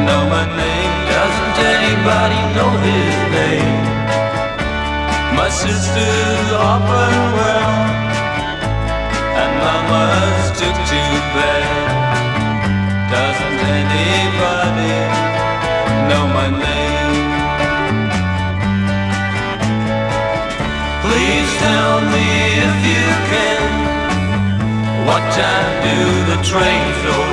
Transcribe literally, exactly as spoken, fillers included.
know my name? Doesn't anybody know his name? My sister's off well, and mama's took to bed. Doesn't anybody know my name? Please tell me if you can, what time do the trains go